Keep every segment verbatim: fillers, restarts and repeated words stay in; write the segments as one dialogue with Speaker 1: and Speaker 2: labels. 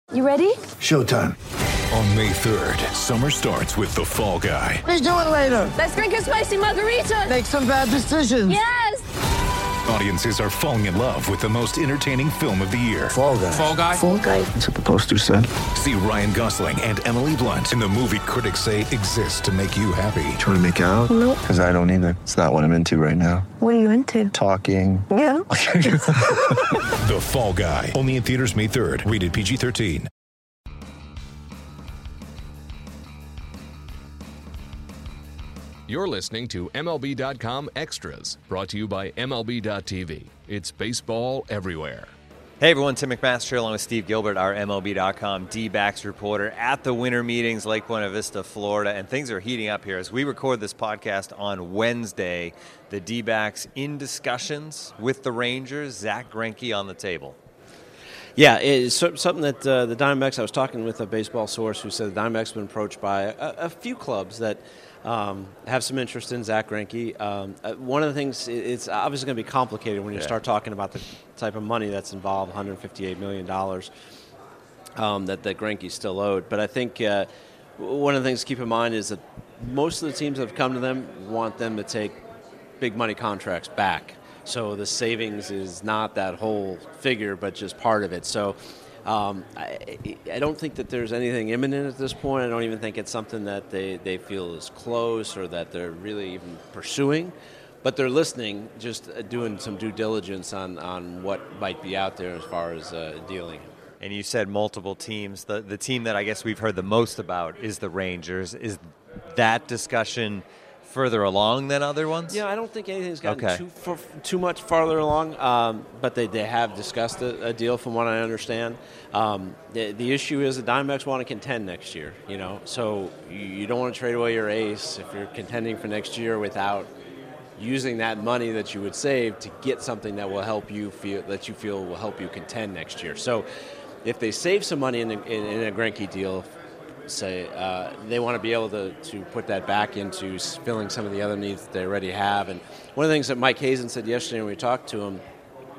Speaker 1: You ready?
Speaker 2: Showtime.
Speaker 3: On May third, summer starts with The Fall Guy.
Speaker 2: Let's do it later.
Speaker 1: Let's drink a spicy margarita.
Speaker 2: Make some bad decisions.
Speaker 1: Yes!
Speaker 3: Audiences are falling in love with the most entertaining film of the year.
Speaker 2: Fall Guy.
Speaker 3: Fall Guy?
Speaker 1: Fall Guy.
Speaker 2: That's what the poster said.
Speaker 3: See Ryan Gosling and Emily Blunt in the movie critics say exists to make you happy.
Speaker 2: Trying to make it out?
Speaker 1: Nope.
Speaker 2: Because I don't either. It's not what I'm into right now.
Speaker 1: What are you into?
Speaker 2: Talking.
Speaker 1: Yeah.
Speaker 3: The Fall Guy. Only in theaters May third. Rated P G thirteen.
Speaker 4: You're listening to M L B dot com Extras, brought to you by M L B dot T V. It's baseball everywhere.
Speaker 5: Hey everyone, Tim McMaster along with Steve Gilbert, our M L B dot com D-backs reporter at the winter meetings, Lake Buena Vista, Florida, and things are heating up here. As we record this podcast on Wednesday, the D-backs in discussions with the Rangers, Zach Greinke on the table.
Speaker 6: Yeah, it's something that uh, the Diamondbacks, I was talking with a baseball source who said the Diamondbacks have been approached by a, a few clubs that um, have some interest in Zach Greinke. Um, uh, one of the things, it's obviously going to be complicated when you yeah. start talking about the type of money that's involved, one hundred fifty-eight million dollars um, that, that Greinke's still owed. But I think uh, one of the things to keep in mind is that most of the teams that have come to them want them to take big money contracts back. So the savings is not that whole figure, but just part of it. So um, I, I don't think that there's anything imminent at this point. I don't even think it's something that they, they feel is close or that they're really even pursuing. But they're listening, just doing some due diligence on, on what might be out there as far as uh, dealing.
Speaker 5: And you said multiple teams. The, the team that I guess we've heard the most about is the Rangers. Is that discussion further along than other ones?
Speaker 6: Yeah, I don't think anything's gotten
Speaker 5: okay.
Speaker 6: too for, too much farther along, um, but they, they have discussed a, a deal from what I understand. Um, the, the issue is the Diamondbacks want to contend next year, you know, so you, you don't want to trade away your ace if you're contending for next year without using that money that you would save to get something that will help you feel that you feel will help you contend next year. So if they save some money in, a, in, in a Greinke deal, say uh, they want to be able to, to put that back into filling some of the other needs that they already have. And one of the things that Mike Hazen said yesterday when we talked to him,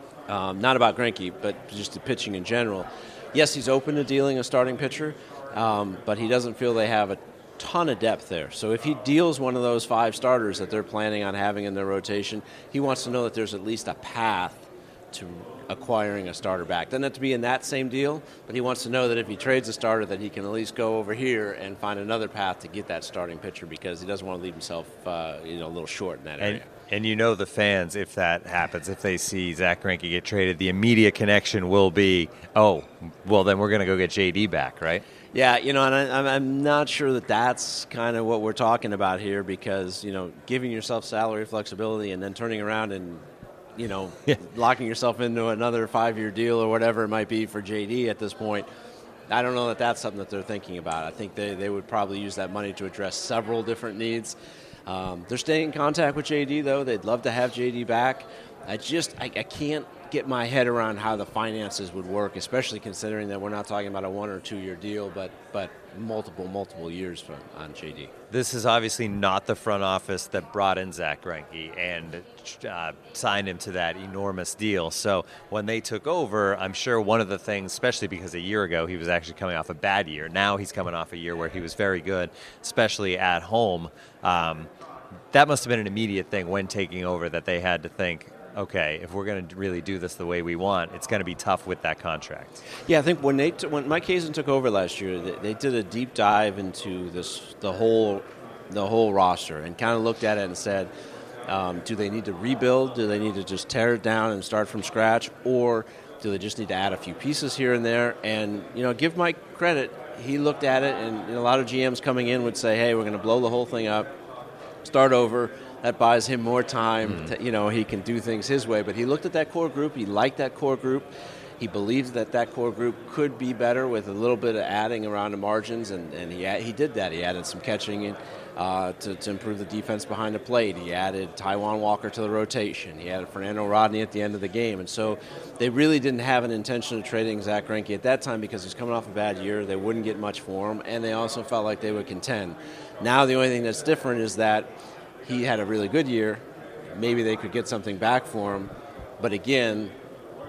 Speaker 6: um, not about Greinke, but just the pitching in general, yes, he's open to dealing a starting pitcher, um, but he doesn't feel they have a ton of depth there. So if he deals one of those five starters that they're planning on having in their rotation, he wants to know that there's at least a path to acquiring a starter back. Doesn't have to be in that same deal, but he wants to know that if he trades a starter that he can at least go over here and find another path to get that starting pitcher because he doesn't want to leave himself uh, you know, a little short in that area.
Speaker 5: And, and you know the fans, if that happens, if they see Zach Greinke get traded, the immediate connection will be, oh, well, then we're going to go get J D back, right?
Speaker 6: Yeah, you know, and I, I'm not sure that that's kind of what we're talking about here because, you know, giving yourself salary flexibility and then turning around and you know, yeah. locking yourself into another five-year deal or whatever it might be for J D at this point, I don't know that that's something that they're thinking about. I think they, they would probably use that money to address several different needs. Um, they're staying in contact with J D, though. They'd love to have J D back. I just I, I can't get my head around how the finances would work, especially considering that we're not talking about a one- or two-year deal, but but multiple, multiple years for, on J D.
Speaker 5: This is obviously not the front office that brought in Zach Greinke and uh, signed him to that enormous deal. So when they took over, I'm sure one of the things, especially because a year ago he was actually coming off a bad year. Now he's coming off a year where he was very good, especially at home. Um, that must have been an immediate thing when taking over that they had to think, okay, if we're going to really do this the way we want, it's going to be tough with that contract.
Speaker 6: Yeah, I think when they t- when Mike Hazen took over last year, they, they did a deep dive into this the whole the whole roster and kind of looked at it and said, um, do they need to rebuild? Do they need to just tear it down and start from scratch, or do they just need to add a few pieces here and there? And you know, give Mike credit. He looked at it, and you know, a lot of G Ms coming in would say, "Hey, we're going to blow the whole thing up, start over." That buys him more time. Mm. To, you know, he can do things his way. But he looked at that core group. He liked that core group. He believes that that core group could be better with a little bit of adding around the margins, and, and he he did that. He added some catching in, uh, to, to improve the defense behind the plate. He added Taijuan Walker to the rotation. He added Fernando Rodney at the end of the game. And so they really didn't have an intention of trading Zach Greinke at that time because he's coming off a bad year. They wouldn't get much for him, and they also felt like they would contend. Now the only thing that's different is that he had a really good year. Maybe they could get something back for him. But again,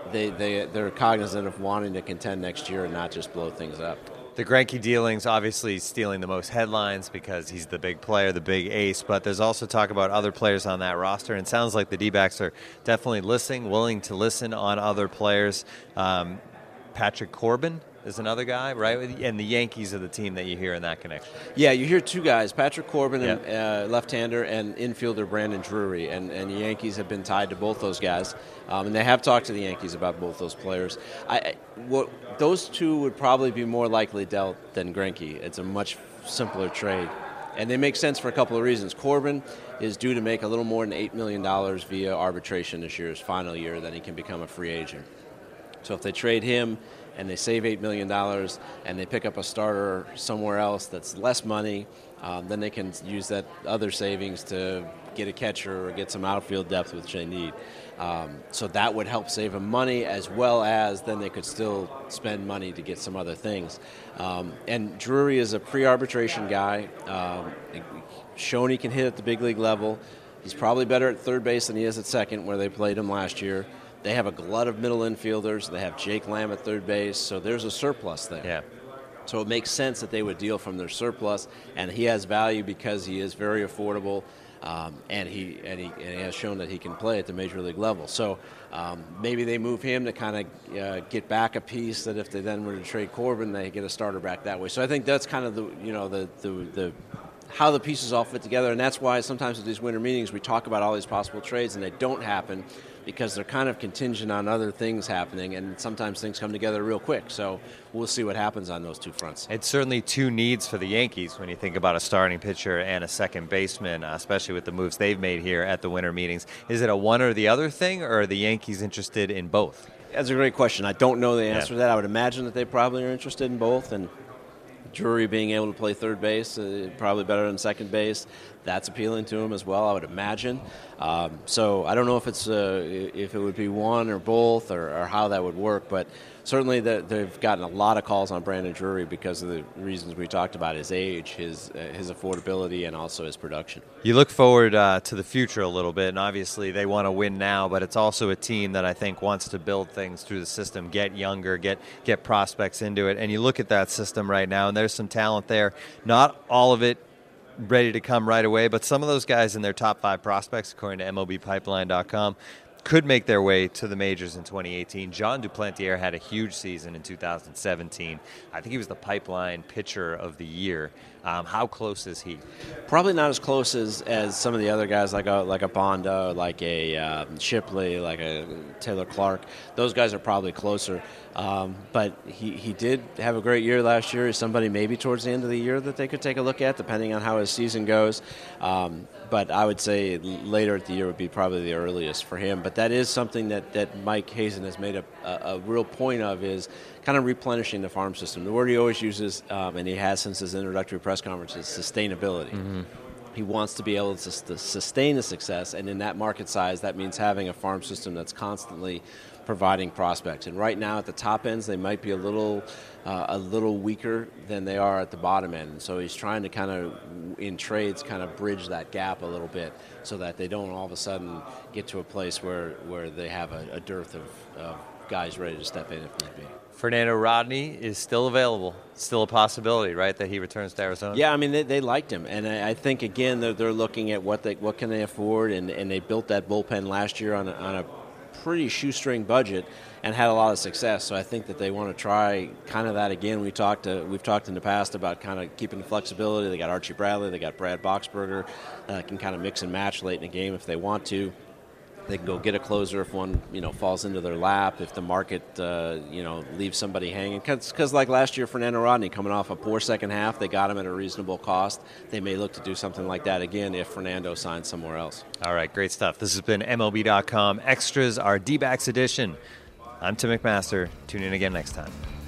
Speaker 6: they, they, they're cognizant of wanting to contend next year and not just blow things up.
Speaker 5: The Greinke dealing's obviously stealing the most headlines because he's the big player, the big ace, but there's also talk about other players on that roster, and it sounds like the D-backs are definitely listening, willing to listen on other players. Um, Patrick Corbin is another guy, right? And the Yankees are the team that you hear in that connection.
Speaker 6: Yeah, you hear two guys, Patrick Corbin,
Speaker 5: Yep.
Speaker 6: and, uh, left-hander, and infielder Brandon Drury, and, and the Yankees have been tied to both those guys, um, and they have talked to the Yankees about both those players. I, I, what, those two would probably be more likely dealt than Greinke. It's a much simpler trade, and they make sense for a couple of reasons. Corbin is due to make a little more than eight million dollars via arbitration this year, his final year, then he can become a free agent. So if they trade him and they save eight million dollars and they pick up a starter somewhere else that's less money, um, then they can use that other savings to get a catcher or get some outfield depth, which they need. Um, so that would help save them money, as well as then they could still spend money to get some other things. Um, and Drury is a pre-arbitration guy. Um, shown he can hit at the big league level. He's probably better at third base than he is at second, where they played him last year. They have a glut of middle infielders. They have Jake Lamb at third base, so there's a surplus there.
Speaker 5: Yeah.
Speaker 6: So it makes sense that they would deal from their surplus, and he has value because he is very affordable, um, and he and he and he has shown that he can play at the major league level. So um, maybe they move him to kind of uh, get back a piece that if they then were to trade Corbin, they get a starter back that way. So I think that's kind of the you know the the, the how the pieces all fit together, and that's why sometimes at these winter meetings we talk about all these possible trades, and they don't happen because they're kind of contingent on other things happening, and sometimes things come together real quick. So we'll see what happens on those two fronts.
Speaker 5: It's certainly two needs for the Yankees when you think about a starting pitcher and a second baseman, uh, especially with the moves they've made here at the winter meetings. Is it a one or the other thing, or are the Yankees interested in both?
Speaker 6: That's a great question. I don't know the answer
Speaker 5: Yeah.
Speaker 6: to that. I would imagine that they probably are interested in both, and Drury being able to play third base, uh, probably better than second base, that's appealing to him as well, I would imagine. Um, so I don't know if it's uh, if it would be one or both or, or how that would work, but certainly the, they've gotten a lot of calls on Brandon Drury because of the reasons we talked about, his age, his uh, his affordability, and also his production.
Speaker 5: You look forward uh, to the future a little bit, and obviously they want to win now, but it's also a team that I think wants to build things through the system, get younger, get get prospects into it. And you look at that system right now, and there's some talent there. Not all of it ready to come right away, but some of those guys in their top five prospects, according to M L B Pipeline dot com, could make their way to the majors in twenty eighteen. John Duplantier had a huge season in two thousand seventeen. I think he was the Pipeline Pitcher of the Year. Um, how close is he?
Speaker 6: Probably not as close as, as some of the other guys, like a like a Bonda, like a um, Shipley, like a Taylor Clark. Those guys are probably closer. Um, but he, he did have a great year last year. He's somebody maybe towards the end of the year that they could take a look at, depending on how his season goes. Um, but I would say later at the year would be probably the earliest for him. But that is something that, that Mike Hazen has made a, a, a real point of, is kind of replenishing the farm system. The word he always uses, um, and he has since his introductory press conference, is sustainability. Mm-hmm. He wants to be able to sustain the success, and in that market size, that means having a farm system that's constantly providing prospects. And right now at the top ends, they might be a little uh, a little weaker than they are at the bottom end. And so he's trying to kind of, in trades, kind of bridge that gap a little bit so that they don't all of a sudden get to a place where, where they have a, a dearth of, of guys ready to step in if need be.
Speaker 5: Fernando Rodney is still available. Still a possibility, right, that he returns to Arizona?
Speaker 6: Yeah, I mean, they, they liked him. And I, I think, again, they're, they're looking at what they what can they afford, and, and they built that bullpen last year on a, on a pretty shoestring budget and had a lot of success. So I think that they want to try kind of that again. We talked to, we've talked in the past about kind of keeping the flexibility. They got Archie Bradley, they got Brad Boxberger, uh, can kind of mix and match late in the game if they want to. They can go get a closer if one, you know, falls into their lap, if the market, uh, you know, leaves somebody hanging. Because like last year, Fernando Rodney, coming off a poor second half, they got him at a reasonable cost. They may look to do something like that again if Fernando signs somewhere else.
Speaker 5: All right, great stuff. This has been M L B dot com Extras, our D-backs edition. I'm Tim McMaster. Tune in again next time.